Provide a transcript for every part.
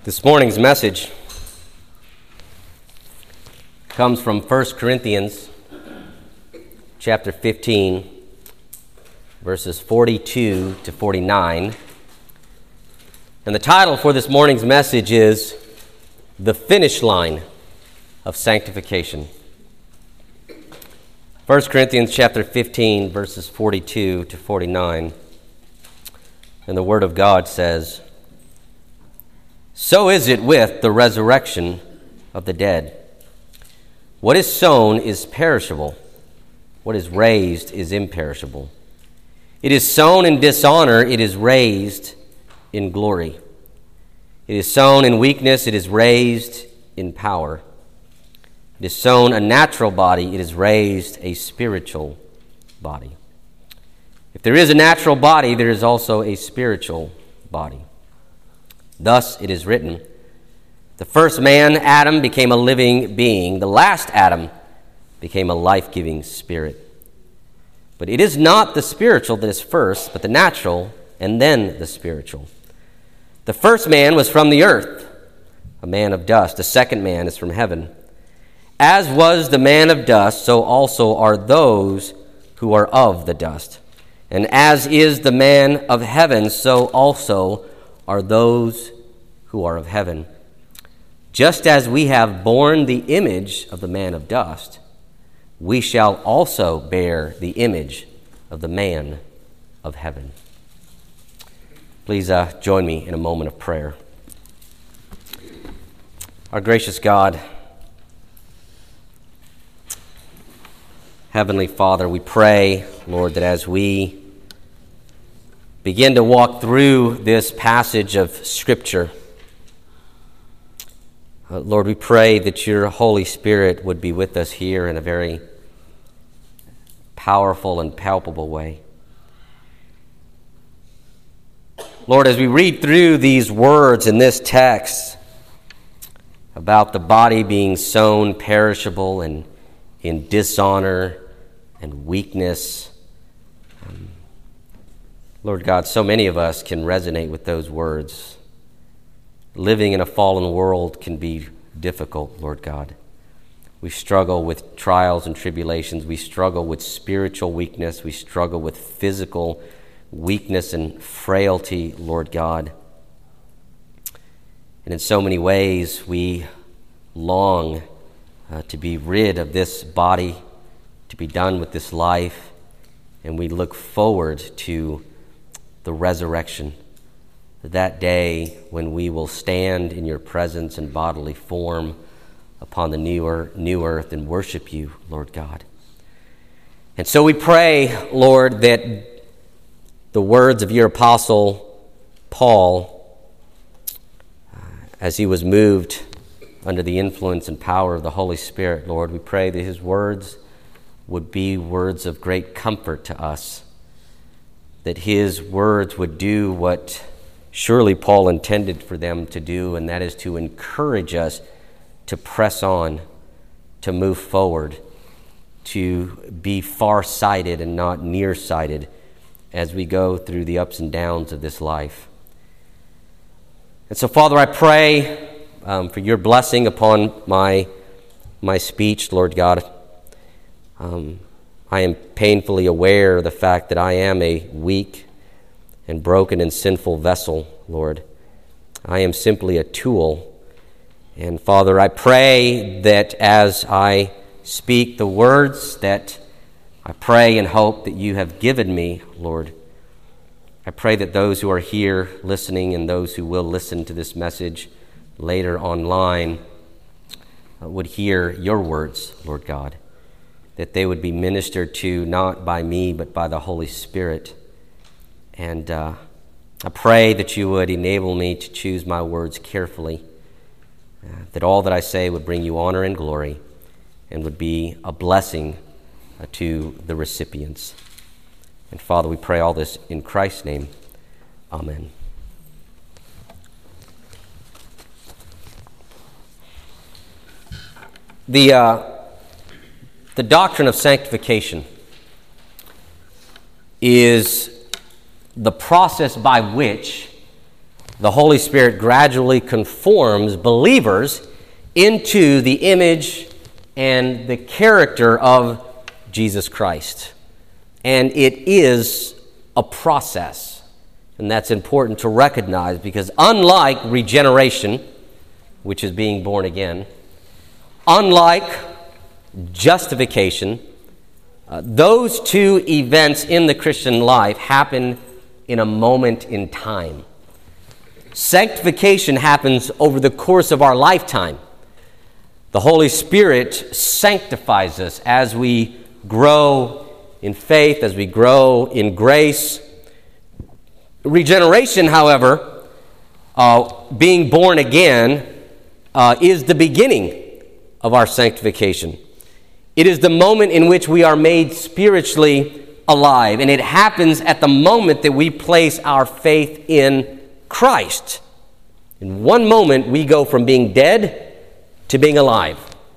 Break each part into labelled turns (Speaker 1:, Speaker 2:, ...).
Speaker 1: This morning's message comes from 1 Corinthians chapter 15, verses 42 to 49. And the title for this morning's message is The Finish Line of Sanctification. 1 Corinthians chapter 15, verses 42 to 49. And the Word of God says, "So is it with the resurrection of the dead. What is sown is perishable. What is raised is imperishable. It is sown in dishonor, it is raised in glory. It is sown in weakness, it is raised in power. It is sown a natural body, it is raised a spiritual body. If there is a natural body, there is also a spiritual body. Thus it is written, the first man, Adam, became a living being. The last Adam became a life-giving spirit. But it is not the spiritual that is first, but the natural, and then the spiritual. The first man was from the earth, a man of dust. The second man is from heaven. As was the man of dust, so also are those who are of the dust. And as is the man of heaven, so also are those who are of heaven. Just as we have borne the image of the man of dust, we shall also bear the image of the man of heaven." Please join me in a moment of prayer. Our gracious God, Heavenly Father, we pray, Lord, that as we begin to walk through this passage of Scripture, Lord, we pray that your Holy Spirit would be with us here in a very powerful and palpable way. Lord, as we read through these words in this text about the body being sown perishable and in dishonor and weakness, Lord God, so many of us can resonate with those words. Living in a fallen world can be difficult, Lord God. We struggle with trials and tribulations. We struggle with spiritual weakness. We struggle with physical weakness and frailty, Lord God. And in so many ways, we long to be rid of this body, to be done with this life, and we look forward to the resurrection, that day when we will stand in your presence in bodily form upon the new earth and worship you, Lord God. And so we pray, Lord, that the words of your apostle Paul, as he was moved under the influence and power of the Holy Spirit, Lord, we pray that his words would be words of great comfort to us, that his words would do what surely Paul intended for them to do, and that is to encourage us to press on, to move forward, to be far-sighted and not near-sighted as we go through the ups and downs of this life. And so, Father, I pray for your blessing upon my speech, Lord God. I am painfully aware of the fact that I am a weak and broken and sinful vessel, Lord. I am simply a tool. And Father, I pray that as I speak the words that I pray and hope that you have given me, Lord, I pray that those who are here listening and those who will listen to this message later online would hear your words, Lord God, that they would be ministered to not by me but by the Holy Spirit. And I pray that you would enable me to choose my words carefully, that all that I say would bring you honor and glory and would be a blessing to the recipients. And Father, we pray all this in Christ's name. Amen. The doctrine of sanctification is the process by which the Holy Spirit gradually conforms believers into the image and the character of Jesus Christ. And it is a process. And that's important to recognize, because unlike regeneration, which is being born again, unlike justification, those two events in the Christian life happen in a moment in time. Sanctification happens over the course of our lifetime. The Holy Spirit sanctifies us as we grow in faith, as we grow in grace. Regeneration, however, being born again, is the beginning of our sanctification. It is the moment in which we are made spiritually alive, and it happens at the moment that we place our faith in Christ. In one moment, we go from being dead to being alive.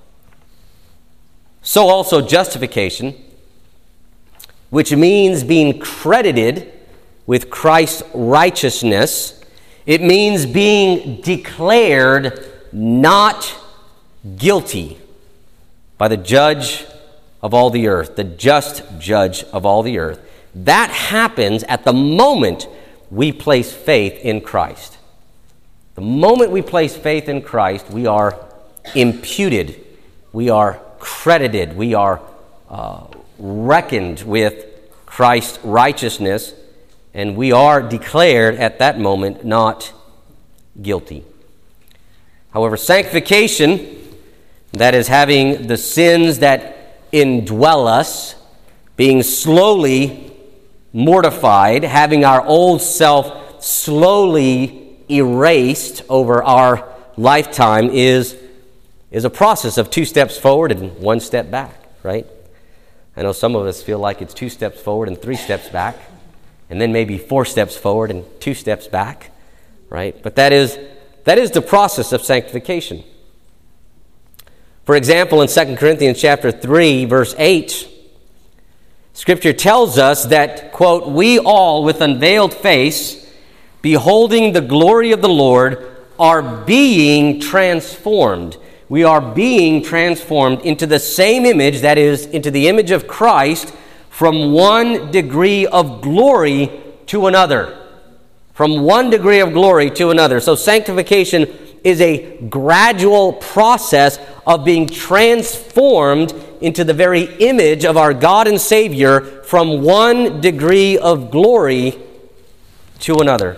Speaker 1: So also justification, which means being credited with Christ's righteousness. It means being declared not guilty by the judge of all the earth, the just judge of all the earth. That happens at the moment we place faith in Christ. The moment we place faith in Christ, we are imputed, we are credited, we are reckoned with Christ's righteousness, and we are declared at that moment not guilty. However, sanctification, that is having the sins that indwell us, being slowly mortified, having our old self slowly erased over our lifetime, is a process of 2 steps forward and 1 step back, right? I know some of us feel like it's 2 steps forward and 3 steps back, and then maybe 4 steps forward and 2 steps back, right? But that is the process of sanctification. For example, in 2 Corinthians chapter 3, verse 8, Scripture tells us that, quote, "We all with unveiled face, beholding the glory of the Lord, are being transformed." We are being transformed into the same image, that is, into the image of Christ, from one degree of glory to another. From one degree of glory to another. So sanctification is a gradual process of being transformed into the very image of our God and Savior from one degree of glory to another.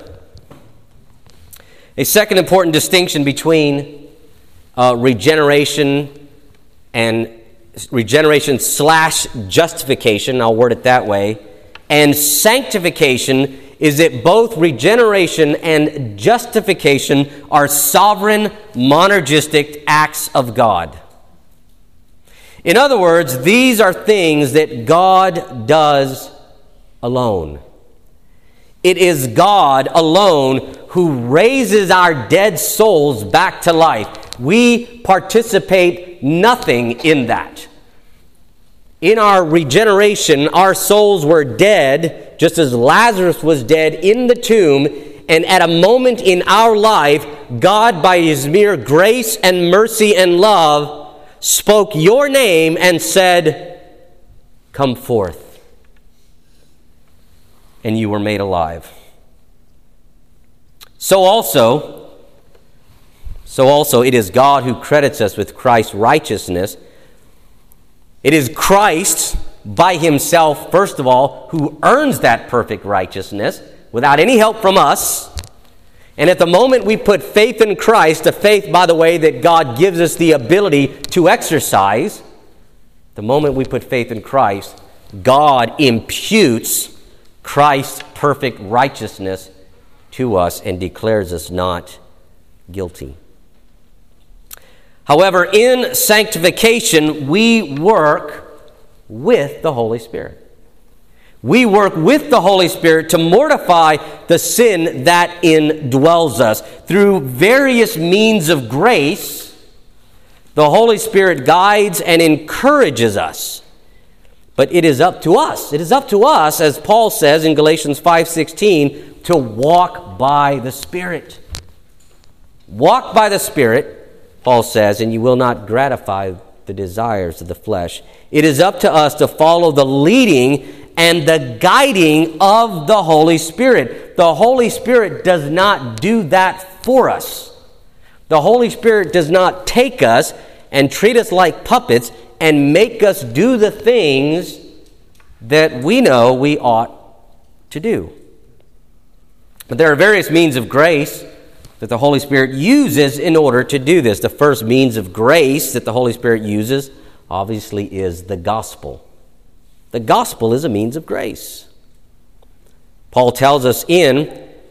Speaker 1: A second important distinction between regeneration / justification, I'll word it that way, and sanctification is that both regeneration and justification are sovereign, monergistic acts of God. In other words, these are things that God does alone. It is God alone who raises our dead souls back to life. We participate nothing in that. In our regeneration, our souls were dead, just as Lazarus was dead in the tomb, and at a moment in our life, God, by His mere grace and mercy and love, spoke your name and said, "Come forth." And you were made alive. So also, it is God who credits us with Christ's righteousness. It is Christ, by Himself, first of all, who earns that perfect righteousness without any help from us. And at the moment we put faith in Christ, a faith, by the way, that God gives us the ability to exercise, the moment we put faith in Christ, God imputes Christ's perfect righteousness to us and declares us not guilty. However, in sanctification, we work with the Holy Spirit. We work with the Holy Spirit to mortify the sin that indwells us. Through various means of grace, the Holy Spirit guides and encourages us. But it is up to us. It is up to us, as Paul says in Galatians 5:16, to walk by the Spirit. Walk by the Spirit, Paul says, and you will not gratify the desires of the flesh. It is up to us to follow the leading and the guiding of the Holy Spirit. The Holy Spirit does not do that for us. The Holy Spirit does not take us and treat us like puppets and make us do the things that we know we ought to do. But there are various means of grace that the Holy Spirit uses in order to do this. The first means of grace that the Holy Spirit uses, obviously, is the gospel. The gospel is a means of grace. Paul tells us in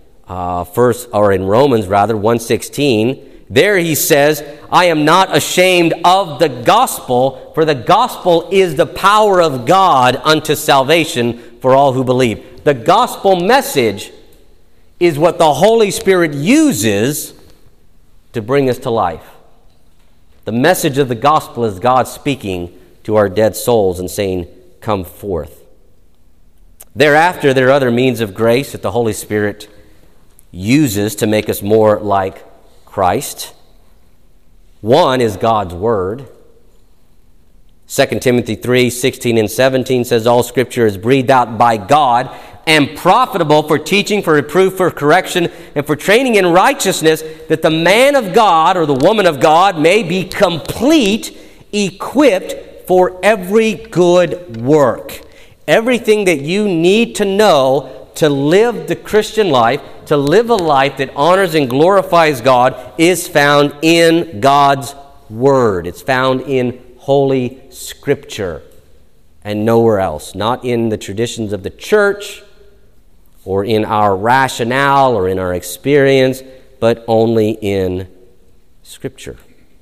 Speaker 1: Romans 1:16, there he says, I am not ashamed of the gospel, for the gospel is the power of God unto salvation for all who believe. The gospel message is what the Holy Spirit uses to bring us to life. The message of the gospel is God speaking to our dead souls and saying, come forth. Thereafter, there are other means of grace that the Holy Spirit uses to make us more like Christ. One is God's Word. 2 Timothy 3:16 and 17 says, all Scripture is breathed out by God and profitable for teaching, for reproof, for correction, and for training in righteousness, that the man of God or the woman of God may be complete, equipped for every good work. Everything that you need to know to live the Christian life, to live a life that honors and glorifies God, is found in God's Word. It's found in Holy Scripture and nowhere else. Not in the traditions of the church or in our rationale or in our experience, but only in Scripture.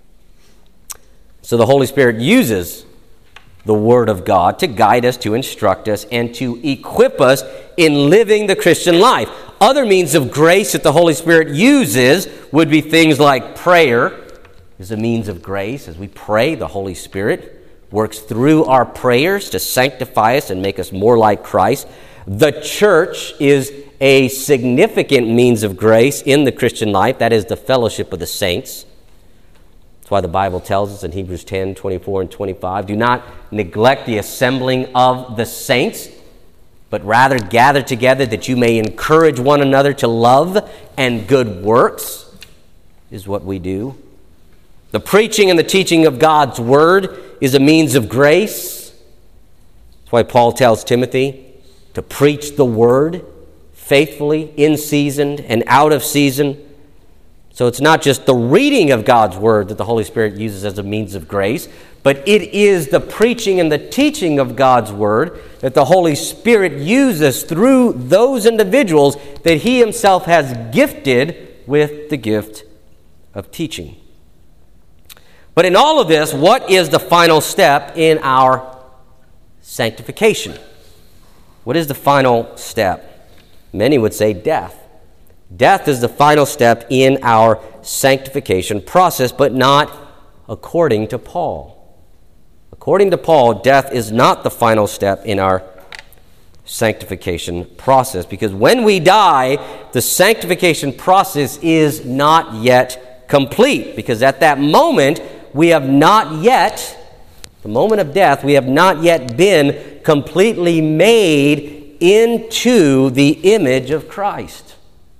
Speaker 1: So the Holy Spirit uses the Word of God to guide us, to instruct us, and to equip us in living the Christian life. Other means of grace that the Holy Spirit uses would be things like prayer is a means of grace. As we pray, the Holy Spirit works through our prayers to sanctify us and make us more like Christ. The church is a significant means of grace in the Christian life. That is the fellowship of the saints. That's why the Bible tells us in Hebrews 10, 24 and 25, do not neglect the assembling of the saints, but rather gather together that you may encourage one another to love and good works, is what we do. The preaching and the teaching of God's Word is a means of grace. That's why Paul tells Timothy to preach the Word faithfully, in season and out of season. So it's not just the reading of God's Word that the Holy Spirit uses as a means of grace, but it is the preaching and the teaching of God's Word that the Holy Spirit uses through those individuals that He Himself has gifted with the gift of teaching. But in all of this, what is the final step in our sanctification? What is the final step? Many would say death. Death is the final step in our sanctification process, but not according to Paul. According to Paul, death is not the final step in our sanctification process, because when we die, the sanctification process is not yet complete, because at that moment, we have not yet, the moment of death, we have not yet been completely made into the image of Christ.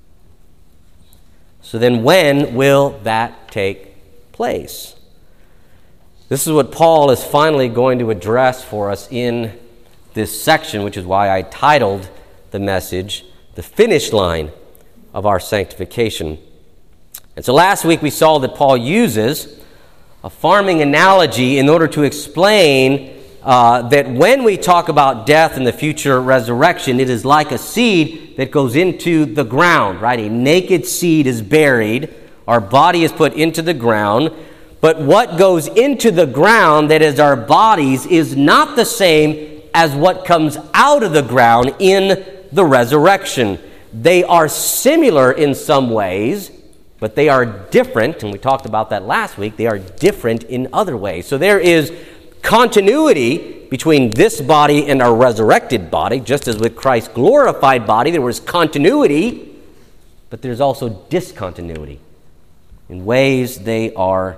Speaker 1: So then when will that take place? This is what Paul is finally going to address for us in this section, which is why I titled the message, The Finish Line of Our Sanctification. And so last week we saw that Paul uses a farming analogy in order to explain that when we talk about death and the future resurrection, it is like a seed that goes into the ground, right? A naked seed is buried. Our body is put into the ground. But what goes into the ground, that is our bodies, is not the same as what comes out of the ground in the resurrection. They are similar in some ways, but they are different, and we talked about that last week. They are different in other ways. So there is continuity between this body and our resurrected body. Just as with Christ's glorified body, there was continuity, but there's also discontinuity. In ways they are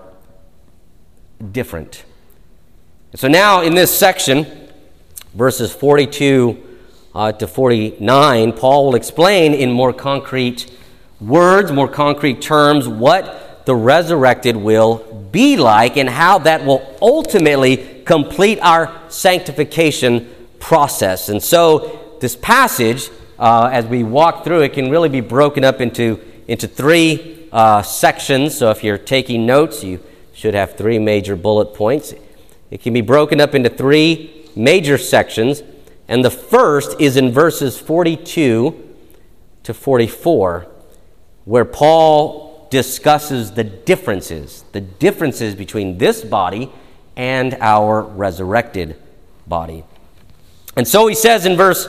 Speaker 1: different. And so now in this section, verses 42 to 49, Paul will explain in more concrete words, more concrete terms, what the resurrected will be like and how that will ultimately complete our sanctification process. And so this passage, as we walk through it, can really be broken up into three sections. So if you're taking notes, you should have three major bullet points. It can be broken up into three major sections. And the first is in verses 42 to 44, where Paul discusses the differences between this body and our resurrected body. And so he says in verse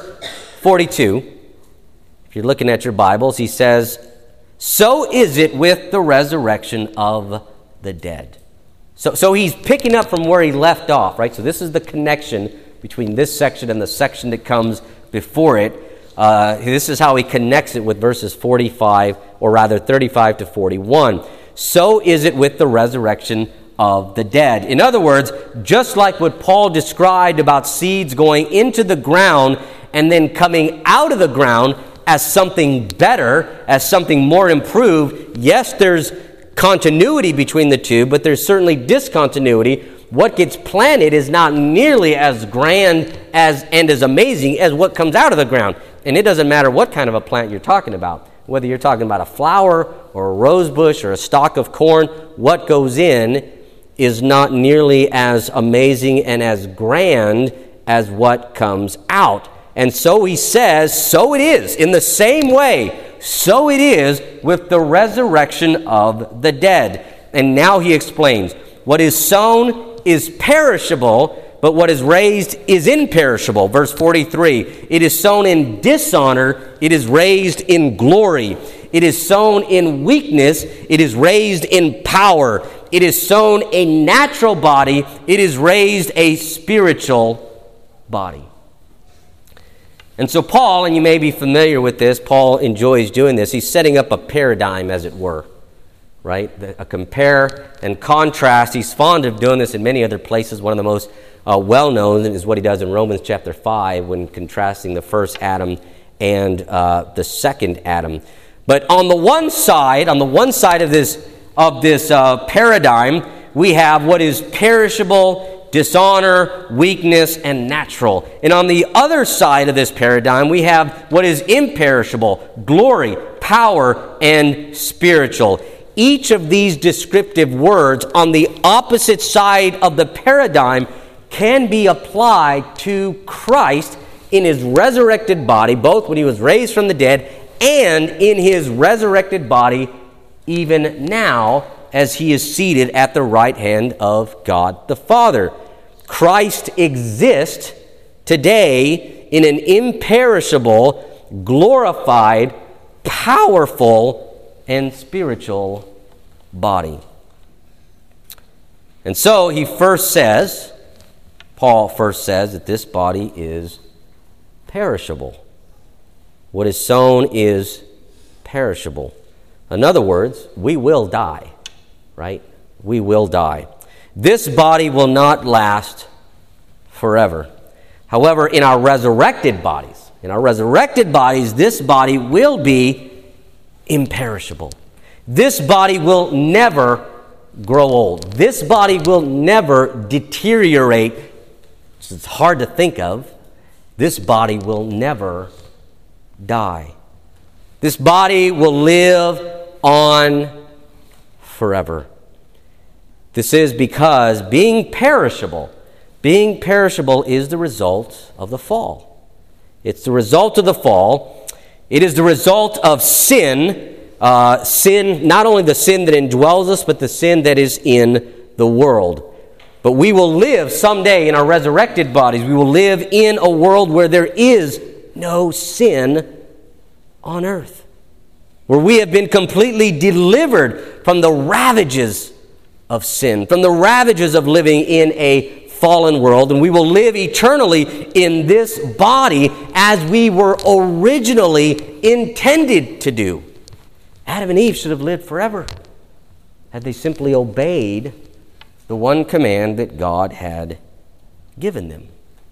Speaker 1: 42, if you're looking at your Bibles, he says, "So is it with the resurrection of the dead." So he's picking up from where he left off, right? So this is the connection between this section and the section that comes before it. This is how he connects it with verses 45, or rather 35 to 41. So is it with the resurrection of the dead. In other words, just like what Paul described about seeds going into the ground and then coming out of the ground as something better, as something more improved, yes, there's continuity between the two, but there's certainly discontinuity. What gets planted is not nearly as grand and as amazing as what comes out of the ground. And it doesn't matter what kind of a plant you're talking about. Whether you're talking about a flower or a rose bush or a stalk of corn, what goes in is not nearly as amazing and as grand as what comes out. And so he says, so it is. In the same way, so it is with the resurrection of the dead. And now he explains, what is sown is perishable, but what is raised is imperishable. Verse 43, it is sown in dishonor, it is raised in glory. It is sown in weakness, it is raised in power. It is sown a natural body, it is raised a spiritual body. And so Paul, and you may be familiar with this, Paul enjoys doing this. He's setting up a paradigm, as it were, right? A compare and contrast. He's fond of doing this in many other places. One of the most well-known is what he does in Romans chapter 5 when contrasting the first Adam and the second Adam. But on the one side of this paradigm, we have what is perishable, dishonor, weakness, and natural. And on the other side of this paradigm, we have what is imperishable, glory, power, and spiritual. Each of these descriptive words on the opposite side of the paradigm can be applied to Christ in his resurrected body, both when he was raised from the dead and in his resurrected body even now as he is seated at the right hand of God the Father. Christ exists today in an imperishable, glorified, powerful, and spiritual body. And so Paul first says that this body is perishable. What is sown is perishable. In other words, we will die, right? We will die. This body will not last forever. However, in our resurrected bodies, this body will be imperishable. This body will never grow old. This body will never deteriorate. It's hard to think of. This body will never die. This body will live on forever. This is because being perishable is the result of the fall. It's the result of the fall. It is the result of sin. Sin, not only the sin that indwells us, but the sin that is in the world. But we will live someday in our resurrected bodies. We will live in a world where there is no sin on earth, where we have been completely delivered from the ravages of sin, from the ravages of living in a fallen world, and we will live eternally in this body as we were originally intended to do. Adam and Eve should have lived forever had they simply obeyed the one command that God had given them.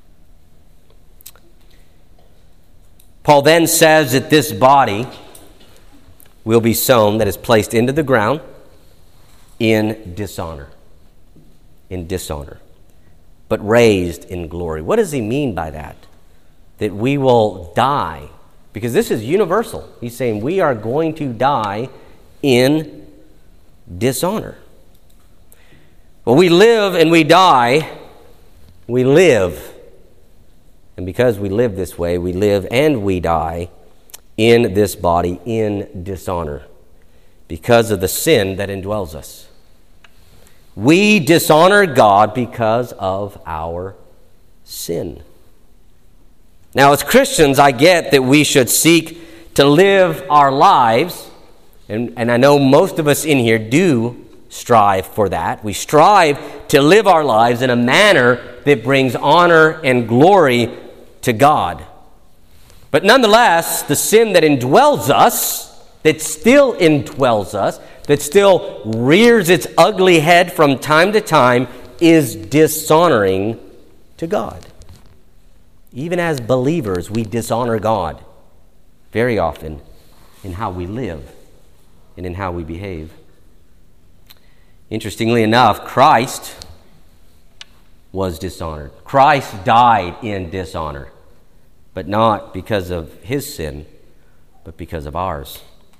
Speaker 1: Paul then says that this body will be sown, that is placed into the ground, in dishonor. In dishonor. But raised in glory. What does he mean by that? That we will die. Because this is universal. He's saying we are going to die in dishonor. Well, we live and we die. We live. And because we live this way, we live and we die in this body in dishonor because of the sin that indwells us. We dishonor God because of our sin. Now, as Christians, I get that we should seek to live our lives, and I know most of us in here do strive for that. We strive to live our lives in a manner that brings honor and glory to God. But nonetheless, the sin that indwells us, that still indwells us, that still rears its ugly head from time to time, is dishonoring to God. Even as believers, we dishonor God very often in how we live and in how we behave. Interestingly enough, Christ was dishonored. Christ died in dishonor, but not because of his sin, but because of ours.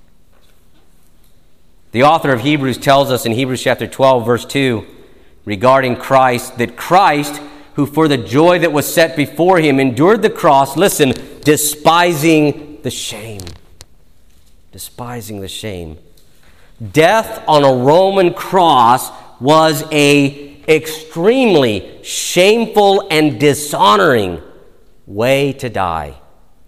Speaker 1: The author of Hebrews tells us in Hebrews chapter 12, verse 2, regarding Christ, that Christ, who for the joy that was set before him endured the cross, listen, despising the shame. Despising the shame. Death on a Roman cross was a extremely shameful and dishonoring way to die.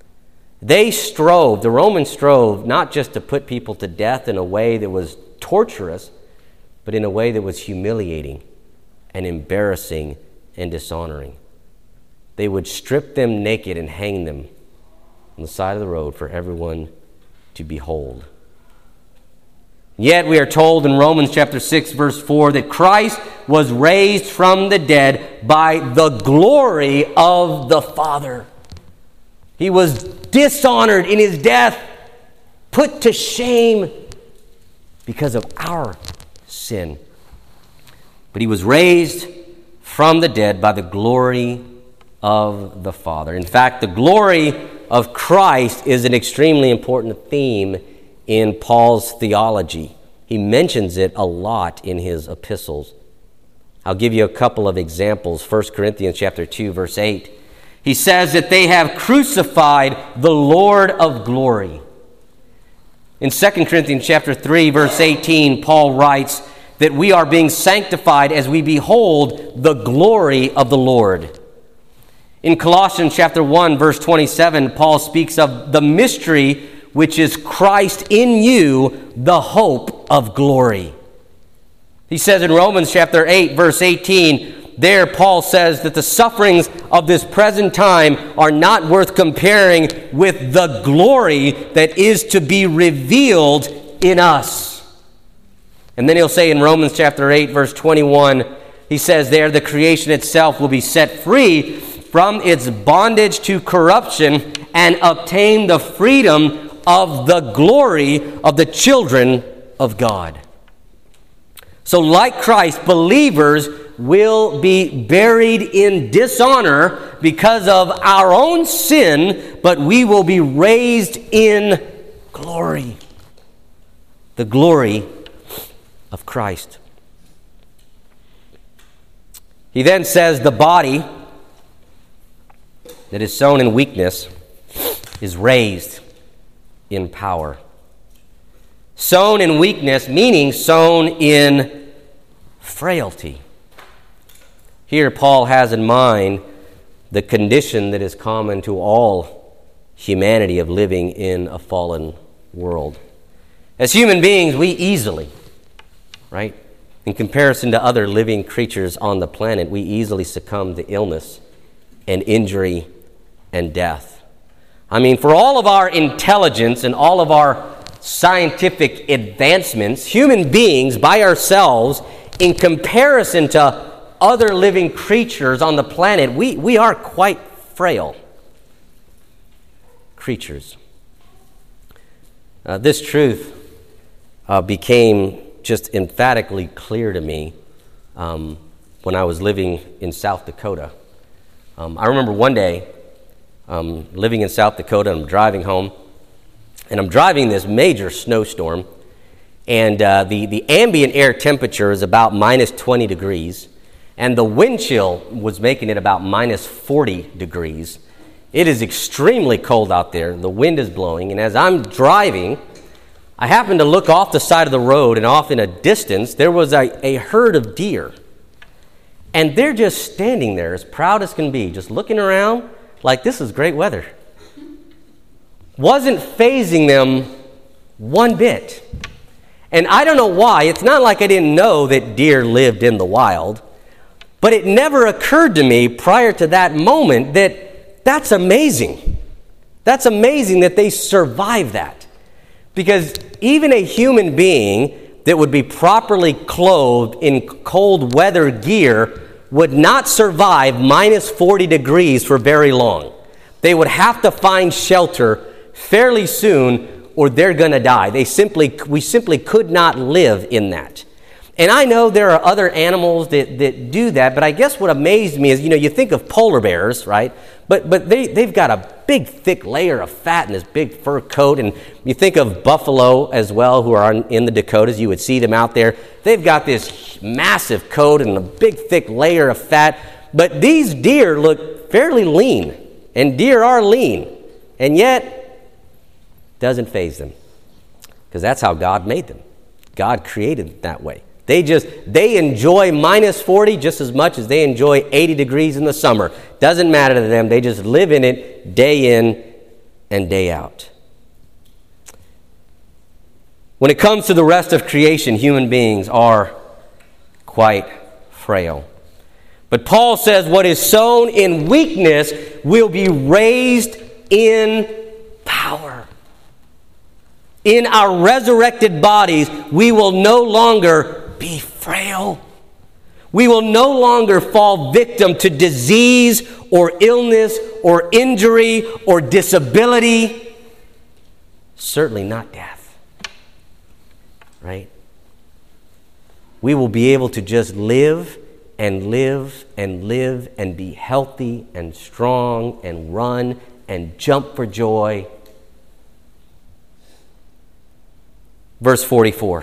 Speaker 1: The Romans strove not just to put people to death in a way that was torturous, but in a way that was humiliating and embarrassing and dishonoring. They would strip them naked and hang them on the side of the road for everyone to behold. Yet we are told in Romans chapter 6, verse 4, that Christ was raised from the dead by the glory of the Father. He was dishonored in his death, put to shame because of our sin. But he was raised from the dead by the glory of the Father. In fact, the glory of Christ is an extremely important theme in Paul's theology. He mentions it a lot in his epistles. I'll give you a couple of examples. 1 Corinthians chapter 2, verse 8. He says that they have crucified the Lord of glory. In 2 Corinthians chapter 3, verse 18, Paul writes that we are being sanctified as we behold the glory of the Lord. In Colossians chapter 1, verse 27, Paul speaks of the mystery which is Christ in you, the hope of glory. He says in Romans chapter 8, verse 18, there Paul says that the sufferings of this present time are not worth comparing with the glory that is to be revealed in us. And then he'll say in Romans chapter 8, verse 21, he says there, the creation itself will be set free from its bondage to corruption and obtain the freedom of the glory of the children of God. So like Christ, believers will be buried in dishonor because of our own sin, but we will be raised in glory. The glory of Christ. He then says the body that is sown in weakness is raised in power. Sown in weakness, meaning sown in frailty. Here Paul has in mind the condition that is common to all humanity of living in a fallen world. As human beings, we easily In comparison to other living creatures on the planet, we easily succumb to illness and injury and death. I mean, for all of our intelligence and all of our scientific advancements, human beings by ourselves, in comparison to other living creatures on the planet, we are quite frail creatures. This truth became just emphatically clear to me when I was living in South Dakota. I remember one day living in South Dakota, I'm driving home, and I'm driving this major snowstorm, and the ambient air temperature is about minus 20 degrees, and the wind chill was making it about minus 40 degrees. It is extremely cold out there. The wind is blowing, and as I'm driving, I happened to look off the side of the road, and off in a distance, there was a herd of deer. And they're just standing there as proud as can be, just looking around like this is great weather. Wasn't fazing them one bit. And I don't know why. It's not like I didn't know that deer lived in the wild, but it never occurred to me prior to that moment that that's amazing. That's amazing that they survived that. Because even a human being that would be properly clothed in cold weather gear would not survive minus 40 degrees for very long. They would have to find shelter fairly soon or they're going to die. We simply could not live in that. And I know there are other animals that do that, but I guess what amazed me is, you think of polar bears, right? But they've got a big, thick layer of fat in this big fur coat, and you think of buffalo as well, who are in the Dakotas. You would see them out there. They've got this massive coat and a big, thick layer of fat, but these deer look fairly lean, and deer are lean, and yet doesn't faze them, because that's how God made them. God created it that way. They enjoy minus 40 just as much as they enjoy 80 degrees in the summer. Doesn't matter to them. They just live in it day in and day out. When it comes to the rest of creation, human beings are quite frail. But Paul says what is sown in weakness will be raised in power. In our resurrected bodies, we will no longer be frail. We will no longer fall victim to disease or illness or injury or disability. Certainly not death. Right? We will be able to just live and live and live and be healthy and strong and run and jump for joy. Verse 44.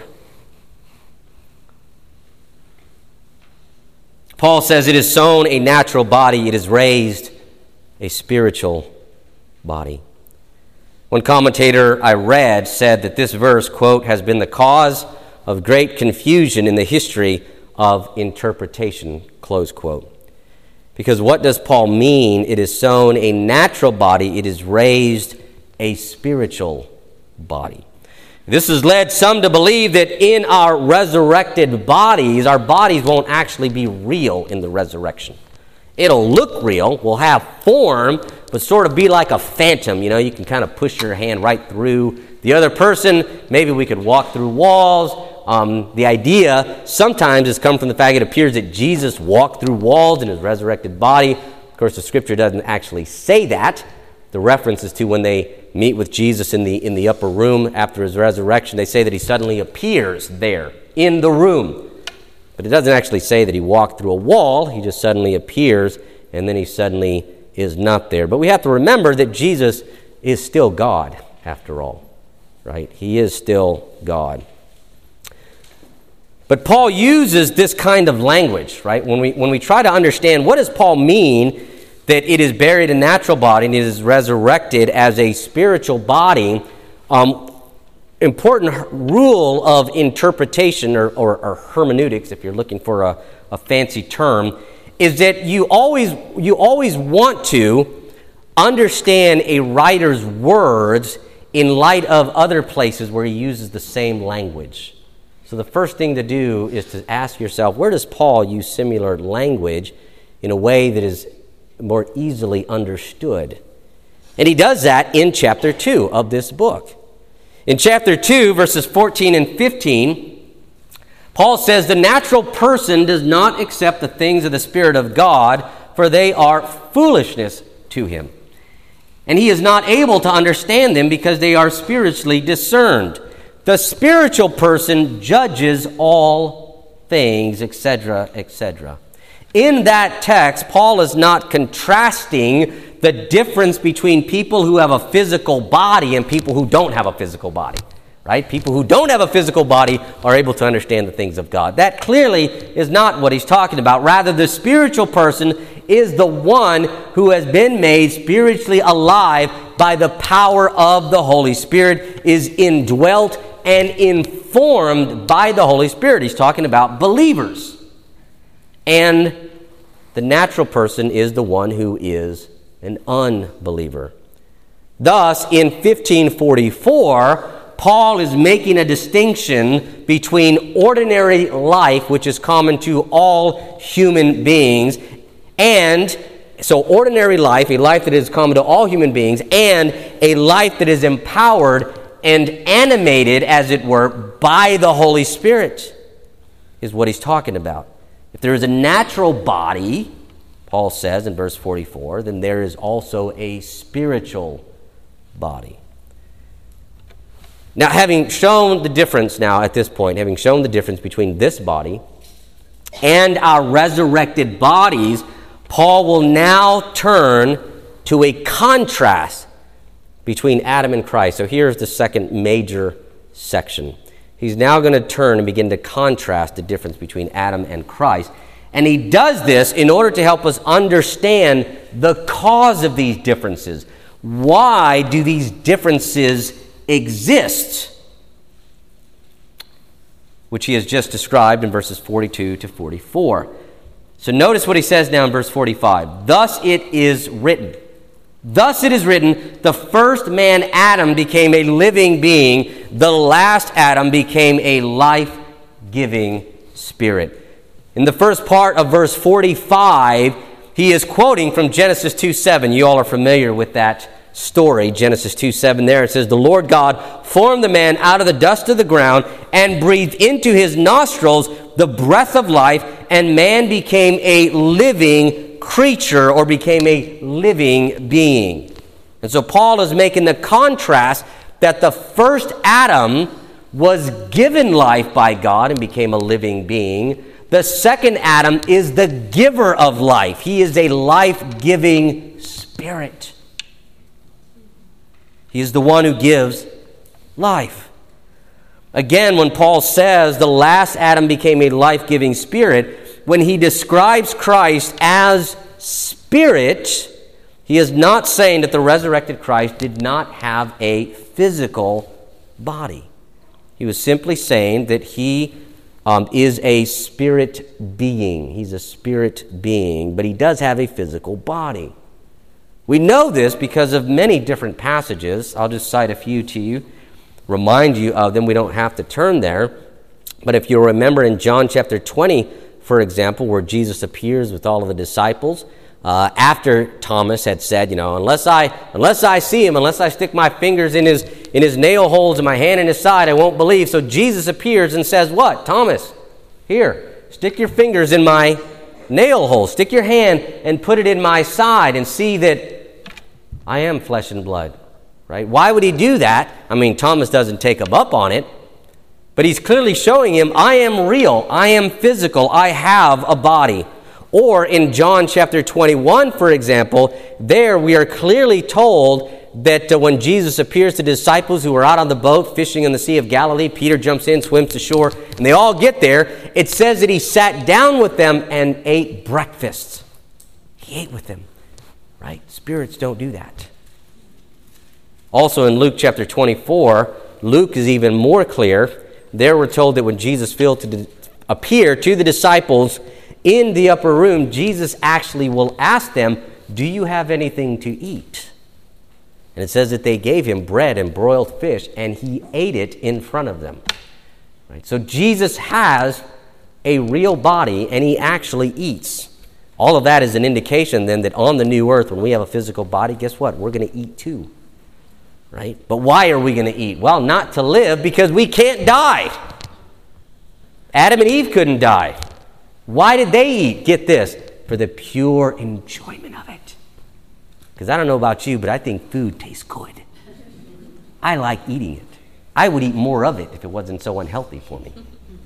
Speaker 1: Paul says, it is sown a natural body, it is raised a spiritual body. One commentator I read said that this verse, quote, has been the cause of great confusion in the history of interpretation, close quote. Because what does Paul mean? It is sown a natural body, it is raised a spiritual body. This has led some to believe that in our resurrected bodies, our bodies won't actually be real in the resurrection. It'll look real, we'll have form, but sort of be like a phantom. You can kind of push your hand right through the other person. Maybe we could walk through walls. The idea sometimes has come from the fact it appears that Jesus walked through walls in his resurrected body. Of course, the scripture doesn't actually say that. The reference is to when they meet with Jesus in the upper room after his resurrection. They say that he suddenly appears there in the room. But it doesn't actually say that he walked through a wall. He just suddenly appears, and then he suddenly is not there. But we have to remember that Jesus is still God, after all, right? He is still God. But Paul uses this kind of language, right? When we try to understand what does Paul mean that it is buried in a natural body and it is resurrected as a spiritual body, important rule of interpretation or hermeneutics, if you're looking for a fancy term, is that you always want to understand a writer's words in light of other places where he uses the same language. So the first thing to do is to ask yourself, where does Paul use similar language in a way that is more easily understood? And he does that in chapter 2 of this book. In chapter 2, verses 14 and 15, Paul says, the natural person does not accept the things of the Spirit of God, for they are foolishness to him. And he is not able to understand them because they are spiritually discerned. The spiritual person judges all things, etc., etc. In that text, Paul is not contrasting the difference between people who have a physical body and people who don't have a physical body, right? People who don't have a physical body are able to understand the things of God. That clearly is not what he's talking about. Rather, the spiritual person is the one who has been made spiritually alive by the power of the Holy Spirit, is indwelt and informed by the Holy Spirit. He's talking about believers. And the natural person is the one who is an unbeliever. Thus, in 1544, Paul is making a distinction between ordinary life, which is common to all human beings, and so ordinary life, a life that is common to all human beings, and a life that is empowered and animated, as it were, by the Holy Spirit, is what he's talking about. If there is a natural body, Paul says in verse 44, then there is also a spiritual body. Now, having shown the difference now at this point, having shown the difference between this body and our resurrected bodies, Paul will now turn to a contrast between Adam and Christ. So here's the second major section. He's now going to turn and begin to contrast the difference between Adam and Christ. And he does this in order to help us understand the cause of these differences. Why do these differences exist? Which he has just described in verses 42 to 44. So notice what he says now in verse 45. Thus it is written, the first man, Adam, became a living being. The last Adam became a life-giving spirit. In the first part of verse 45, he is quoting from Genesis 2:7. You all are familiar with that story, Genesis 2:7 there. It says, the Lord God formed the man out of the dust of the ground and breathed into his nostrils the breath of life, and man became a living creature, or became a living being. And so Paul is making the contrast that the first Adam was given life by God and became a living being. The second Adam is the giver of life. He is a life-giving spirit. He is the one who gives life. Again, when Paul says the last Adam became a life-giving spirit, when he describes Christ as spirit, he is not saying that the resurrected Christ did not have a physical body. He was simply saying that he is a spirit being. He's a spirit being, but he does have a physical body. We know this because of many different passages. I'll just cite a few to you, remind you of them. We don't have to turn there. But if you remember in John chapter 20, for example, where Jesus appears with all of the disciples, after Thomas had said, unless I see him, unless I stick my fingers in his nail holes and my hand in his side, I won't believe. So Jesus appears and says, what? Thomas, here, stick your fingers in my nail hole. Stick your hand and put it in my side and see that I am flesh and blood. Right? Why would he do that? Thomas doesn't take him up on it. But he's clearly showing him, I am real, I am physical, I have a body. Or in John chapter 21, for example, there we are clearly told that when Jesus appears to the disciples who are out on the boat fishing in the Sea of Galilee, Peter jumps in, swims to shore, and they all get there. It says that he sat down with them and ate breakfast. He ate with them, right? Spirits don't do that. Also in Luke chapter 24, Luke is even more clear. There we're told that when Jesus failed to appear to the disciples in the upper room, Jesus actually will ask them, do you have anything to eat? And it says that they gave him bread and broiled fish, and he ate it in front of them. Right? So Jesus has a real body, and he actually eats. All of that is an indication then that on the new earth, when we have a physical body, guess what? We're going to eat too. Right? But why are we going to eat? Well, not to live, because we can't die. Adam and Eve couldn't die. Why did they eat? Get this, for the pure enjoyment of it. Because I don't know about you, but I think food tastes good. I like eating it. I would eat more of it if it wasn't so unhealthy for me.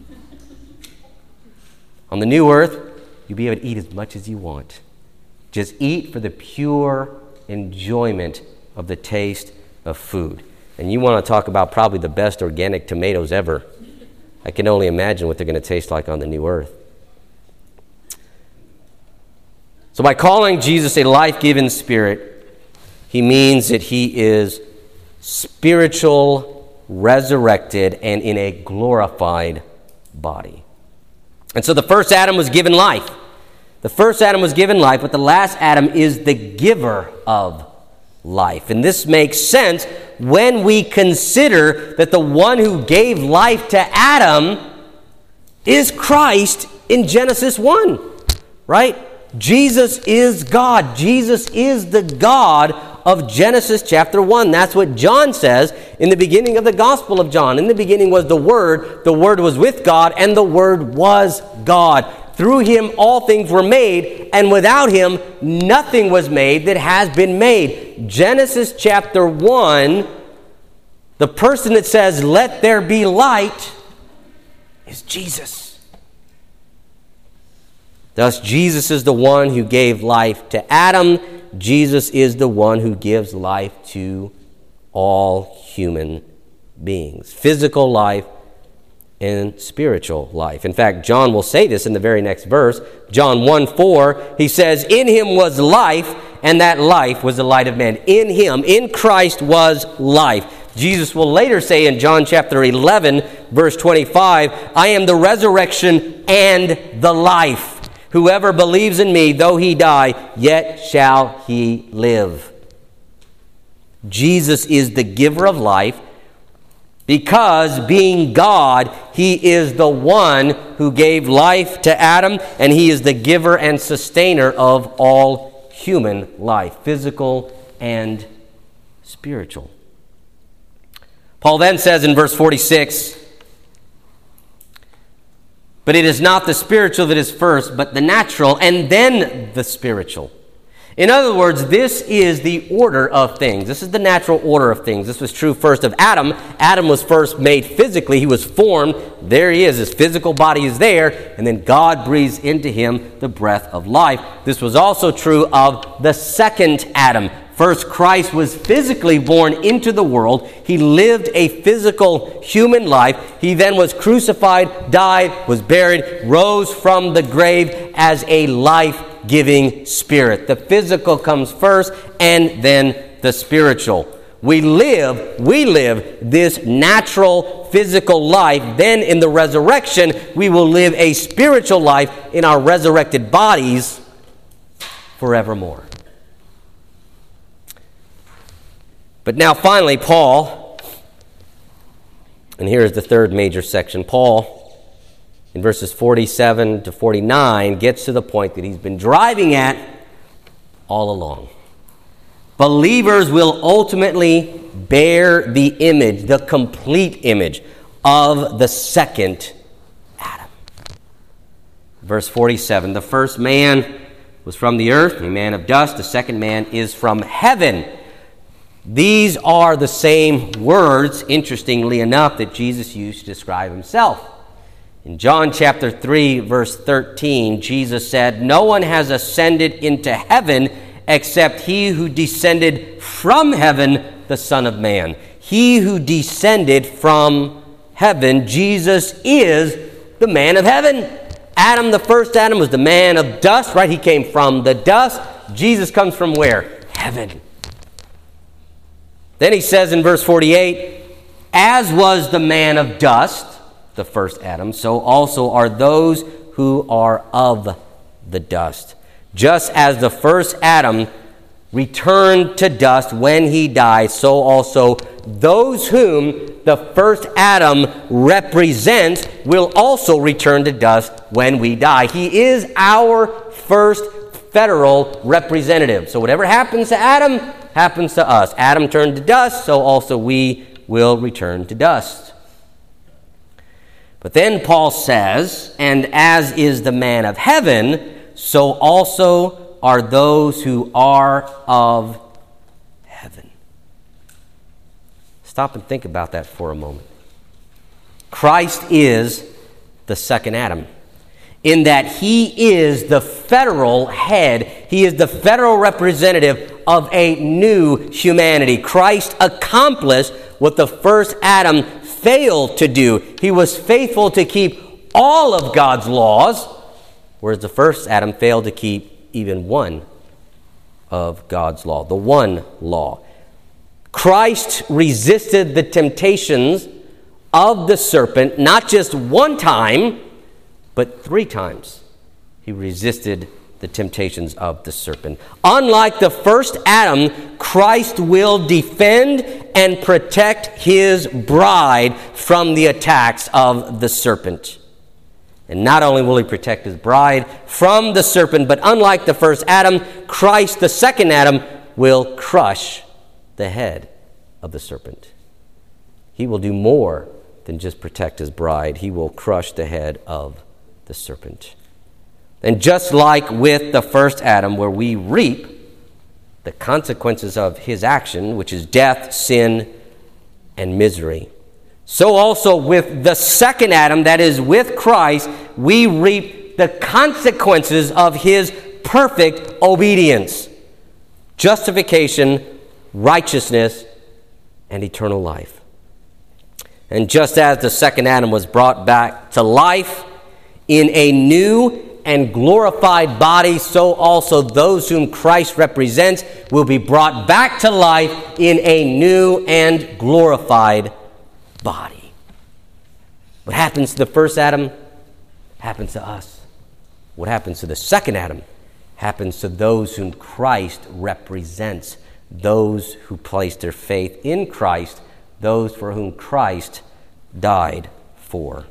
Speaker 1: On the new earth, you'll be able to eat as much as you want. Just eat for the pure enjoyment of the taste of food. And you want to talk about probably the best organic tomatoes ever. I can only imagine what they're going to taste like on the new earth. So by calling Jesus a life-giving spirit, he means that he is spiritual, resurrected, and in a glorified body. And so the first Adam was given life. The first Adam was given life, but the last Adam is the giver of life. And this makes sense when we consider that the one who gave life to Adam is Christ in Genesis 1, right? Jesus is God. Jesus is the God of Genesis chapter 1. That's what John says in the beginning of the Gospel of John. In the beginning was the Word was with God, and the Word was God. Through him all things were made, and without him nothing was made that has been made. Genesis chapter 1, the person that says, "Let there be light," is Jesus. Thus, Jesus is the one who gave life to Adam. Jesus is the one who gives life to all human beings. Physical life and spiritual life. In fact, John will say this in the very next verse. John 1:4, he says, "In him was life, and that life was the light of men." In him, in Christ, was life. Jesus will later say in John chapter 11, verse 25, "I am the resurrection and the life. Whoever believes in me, though he die, yet shall he live." Jesus is the giver of life because, being God, he is the one who gave life to Adam, and he is the giver and sustainer of all human life, physical and spiritual. Paul then says in verse 46, "But it is not the spiritual that is first, but the natural, and then the spiritual." In other words, this is the order of things. This is the natural order of things. This was true first of Adam. Adam was first made physically. He was formed. There he is. His physical body is there. And then God breathes into him the breath of life. This was also true of the second Adam. First, Christ was physically born into the world. He lived a physical human life. He then was crucified, died, was buried, rose from the grave as a life-giving spirit. The physical comes first, and then the spiritual. We live this natural physical life. Then in the resurrection, we will live a spiritual life in our resurrected bodies forevermore. But now finally, Paul, and here is the third major section, Paul, in verses 47 to 49, gets to the point that he's been driving at all along. Believers will ultimately bear the image, the complete image of the second Adam. Verse 47, "The first man was from the earth, a man of dust. The second man is from heaven." These are the same words, interestingly enough, that Jesus used to describe himself. In John chapter 3, verse 13, Jesus said, "No one has ascended into heaven except he who descended from heaven, the Son of Man." He who descended from heaven, Jesus is the man of heaven. Adam, the first Adam, was the man of dust, right? He came from the dust. Jesus comes from where? Heaven. Then he says in verse 48, "As was the man of dust," the first Adam, "so also are those who are of the dust. Just as the first Adam returned to dust when he died, so also those whom the first Adam represents will also return to dust when we die. He is our first federal representative. So whatever happens to Adam happens to us. Adam turned to dust, so also we will return to dust. But then Paul says, and as is the man of heaven, so also are those who are of heaven. Stop and think about that for a moment. Christ is the second Adam, in that he is the federal head. He is the federal representative of a new humanity. Christ accomplished what the first Adam failed to do. He was faithful to keep all of God's laws, whereas the first Adam failed to keep even one of God's law, the one law. Christ resisted the temptations of the serpent, not just one time, but 3 times. He resisted the temptations of the serpent. Unlike the first Adam, Christ will defend and protect his bride from the attacks of the serpent. And not only will he protect his bride from the serpent, but unlike the first Adam, Christ, the second Adam, will crush the head of the serpent. He will do more than just protect his bride. He will crush the head of the serpent. And just like with the first Adam, where we reap the consequences of his action, which is death, sin, and misery, so also with the second Adam, that is with Christ, we reap the consequences of his perfect obedience: justification, righteousness, and eternal life. And just as the second Adam was brought back to life in a new and glorified body, so also those whom Christ represents will be brought back to life in a new and glorified body. What happens to the first Adam happens to us. What happens to the second Adam happens to those whom Christ represents, those who place their faith in Christ, those for whom Christ died for.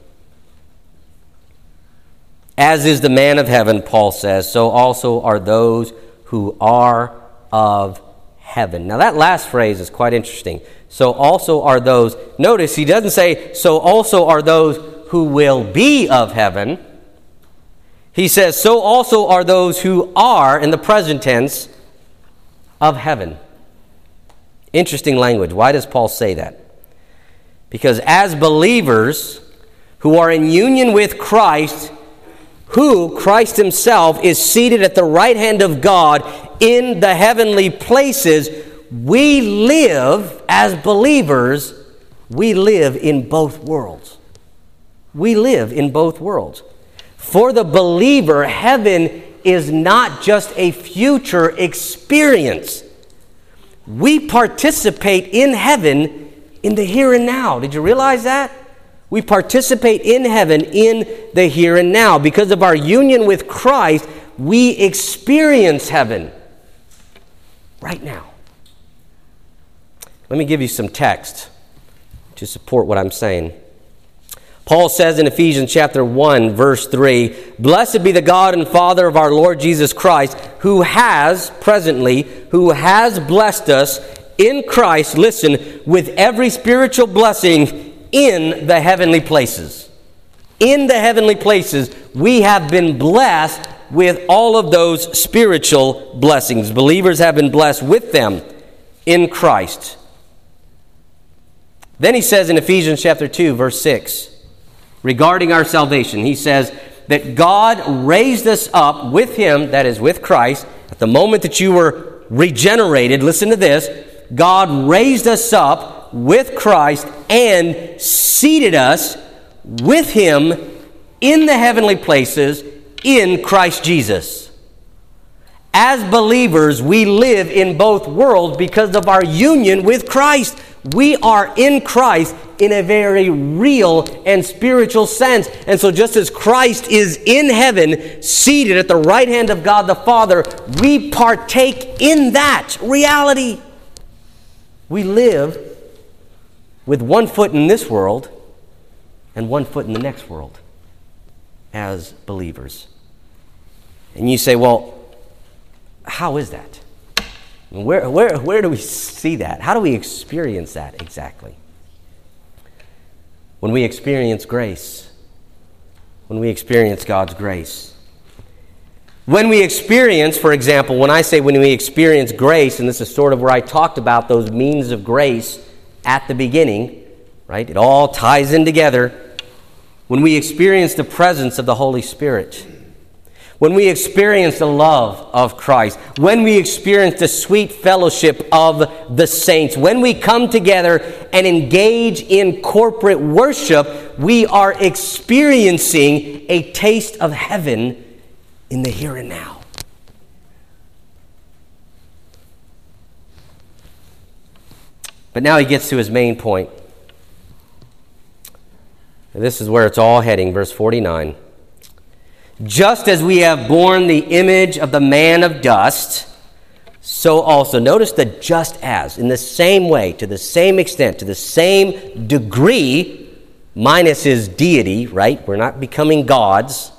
Speaker 1: As is the man of heaven, Paul says, so also are those who are of heaven. Now that last phrase is quite interesting. So also are those. Notice he doesn't say, so also are those who will be of heaven. He says, so also are those who are, in the present tense, of heaven. Interesting language. Why does Paul say that? Because as believers who are in union with Christ, who, Christ himself, is seated at the right hand of God in the heavenly places, we live, as believers, we live in both worlds. We live in both worlds. For the believer, heaven is not just a future experience. We participate in heaven in the here and now. Did you realize that? We participate in heaven in the here and now. Because of our union with Christ, we experience heaven right now. Let me give you some text to support what I'm saying. Paul says in Ephesians chapter 1, verse 3, "Blessed be the God and Father of our Lord Jesus Christ, who has blessed us in Christ," listen, "with every spiritual blessing in the heavenly places." In the heavenly places, we have been blessed with all of those spiritual blessings. Believers have been blessed with them in Christ. Then he says in Ephesians chapter 2, verse 6, regarding our salvation, he says that God raised us up with him, that is with Christ, at the moment that you were regenerated. Listen to this. God raised us up with Christ and seated us with him in the heavenly places in Christ Jesus. As believers, we live in both worlds because of our union with Christ. We are in Christ in a very real and spiritual sense. And so just as Christ is in heaven, seated at the right hand of God the Father, we partake in that reality. We live with one foot in this world and one foot in the next world as believers. And you say, well, how is that? Where do we see that? How do we experience that exactly? When we experience grace. When we experience God's grace. When we experience, for example, when I say when we experience grace, and this is sort of where I talked about those means of grace at the beginning, right? It all ties in together. When we experience the presence of the Holy Spirit, when we experience the love of Christ, when we experience the sweet fellowship of the saints, when we come together and engage in corporate worship, we are experiencing a taste of heaven in the here and now. But now he gets to his main point. And this is where it's all heading, verse 49. Just as we have borne the image of the man of dust, so also, notice the just as, in the same way, to the same extent, to the same degree, minus his deity, right? We're not becoming gods.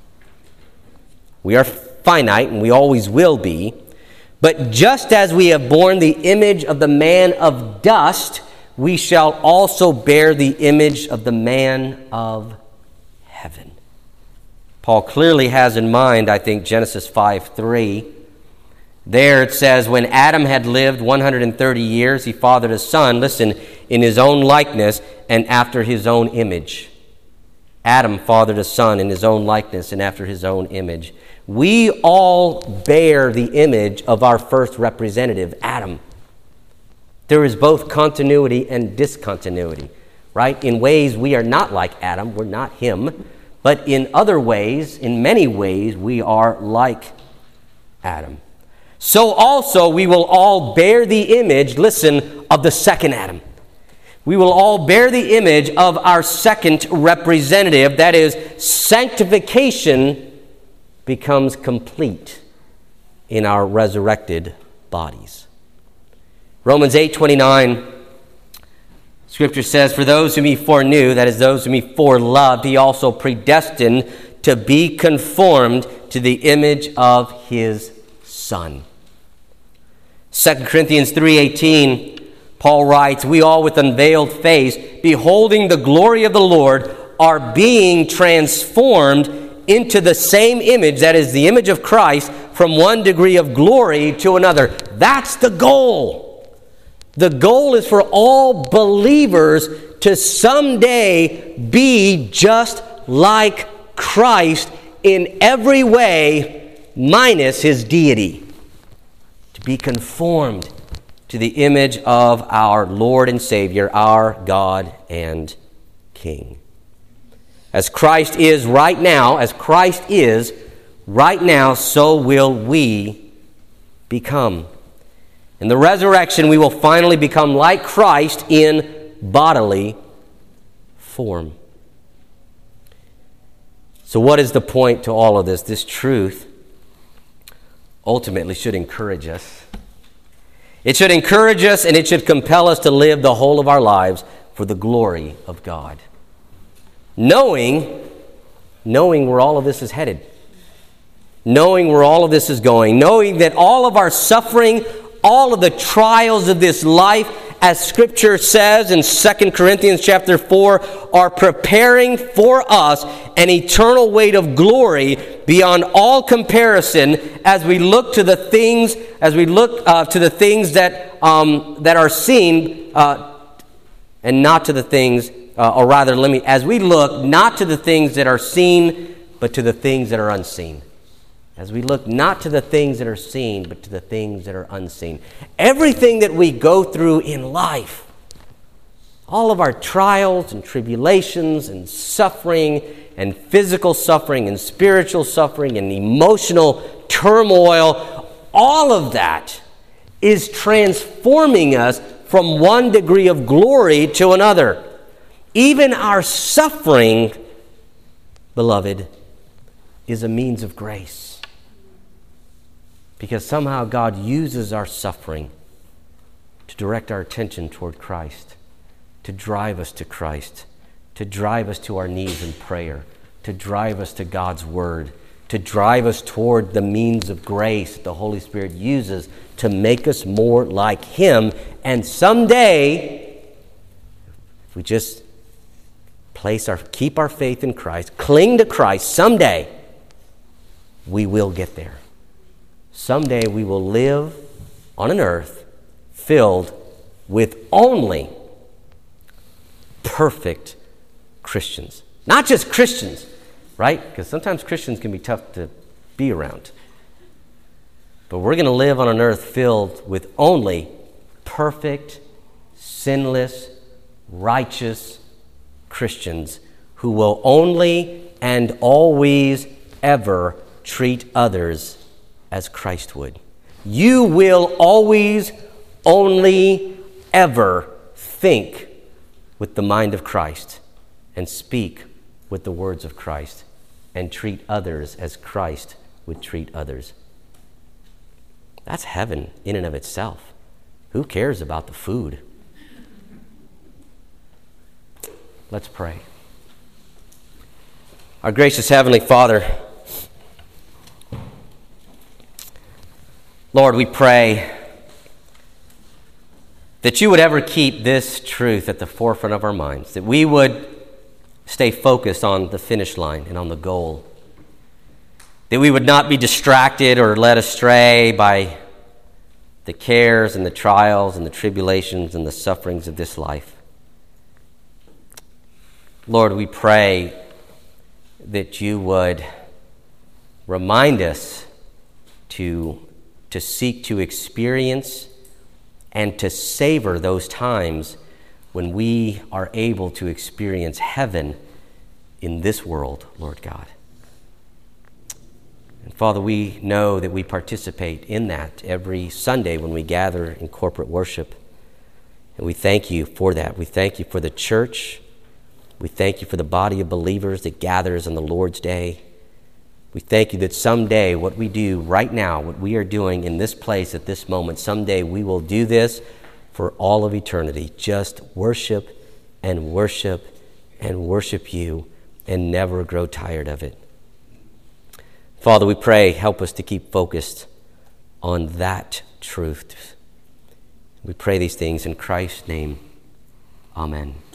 Speaker 1: We are finite, and we always will be. But just as we have borne the image of the man of dust, we shall also bear the image of the man of heaven. Paul clearly has in mind, I think, Genesis 5:3. There it says, when Adam had lived 130 years, he fathered a son, listen, in his own likeness and after his own image. Adam fathered a son in his own likeness and after his own image. We all bear the image of our first representative, Adam. There is both continuity and discontinuity, right? In ways we are not like Adam, we're not him. But in other ways, in many ways, we are like Adam. So also we will all bear the image, listen, of the second Adam. We will all bear the image of our second representative. That is, sanctification becomes complete in our resurrected bodies. Romans 8:29. Scripture says, for those whom he foreknew, that is, those whom he foreloved, he also predestined to be conformed to the image of his Son. 2 Corinthians 3:18, Paul writes, we all with unveiled face, beholding the glory of the Lord, are being transformed into the same image, that is, the image of Christ, from one degree of glory to another. That's the goal. The goal is for all believers to someday be just like Christ in every way, minus his deity. To be conformed to the image of our Lord and Savior, our God and King. As Christ is right now, so will we become. In the resurrection, we will finally become like Christ in bodily form. So what is the point to all of this? This truth ultimately should encourage us. It should encourage us and it should compel us to live the whole of our lives for the glory of God. Knowing where all of this is headed. Knowing where all of this is going. Knowing that all of our suffering, all of the trials of this life, as Scripture says in 2 Corinthians chapter 4, are preparing for us an eternal weight of glory beyond all comparison as we look to the things, that are seen, and not to the things, as we look not to the things that are seen, but to the things that are unseen. As we look not to the things that are seen, but to the things that are unseen. Everything that we go through in life, all of our trials and tribulations and suffering and physical suffering and spiritual suffering and emotional turmoil, all of that is transforming us from one degree of glory to another. Even our suffering, beloved, is a means of grace. Because somehow God uses our suffering to direct our attention toward Christ, to drive us to Christ, to drive us to our knees in prayer, to drive us to God's Word, to drive us toward the means of grace the Holy Spirit uses to make us more like Him. And someday, if we just keep our faith in Christ, cling to Christ, someday we will get there. Someday we will live on an earth filled with only perfect Christians. Not just Christians, right? Because sometimes Christians can be tough to be around. But we're going to live on an earth filled with only perfect, sinless, righteous Christians who will only and always ever treat others as Christ would. You will always, only, ever think with the mind of Christ and speak with the words of Christ and treat others as Christ would treat others. That's heaven in and of itself. Who cares about the food? Let's pray. Our gracious Heavenly Father, Lord, we pray that you would ever keep this truth at the forefront of our minds, that we would stay focused on the finish line and on the goal, that we would not be distracted or led astray by the cares and the trials and the tribulations and the sufferings of this life. Lord, we pray that you would remind us to seek to experience and to savor those times when we are able to experience heaven in this world, Lord God. And Father, we know that we participate in that every Sunday when we gather in corporate worship. And we thank you for that. We thank you for the church. We thank you for the body of believers that gathers on the Lord's Day. We thank you that someday what we do right now, what we are doing in this place at this moment, someday we will do this for all of eternity. Just worship and worship and worship you and never grow tired of it. Father, we pray, help us to keep focused on that truth. We pray these things in Christ's name. Amen.